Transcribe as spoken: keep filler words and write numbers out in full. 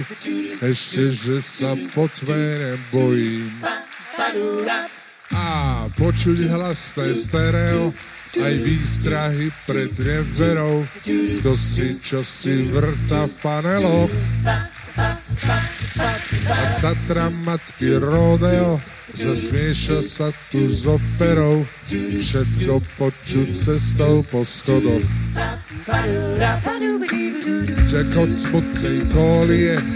ešte, že sa potvé nebojím. A počuť hlasné stereo, aj výstrahy pred neverou, kto si čo si vrta v paneloch. A Tatra matky rodeo, zasmieša sa tu s operou, všetko počuť cestou po schodoch. Ček od smutnej kólie,